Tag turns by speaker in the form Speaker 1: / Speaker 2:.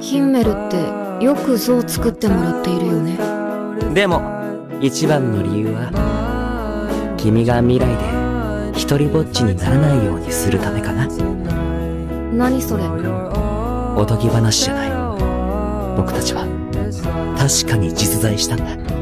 Speaker 1: ヒンメルってよく像作ってもらっているよね。
Speaker 2: でも一番の理由は君が未来で一人ぼっちにならないようにするためかな。
Speaker 1: 何それ。
Speaker 2: おとぎ話じゃない。僕たちは確かに実在したんだ。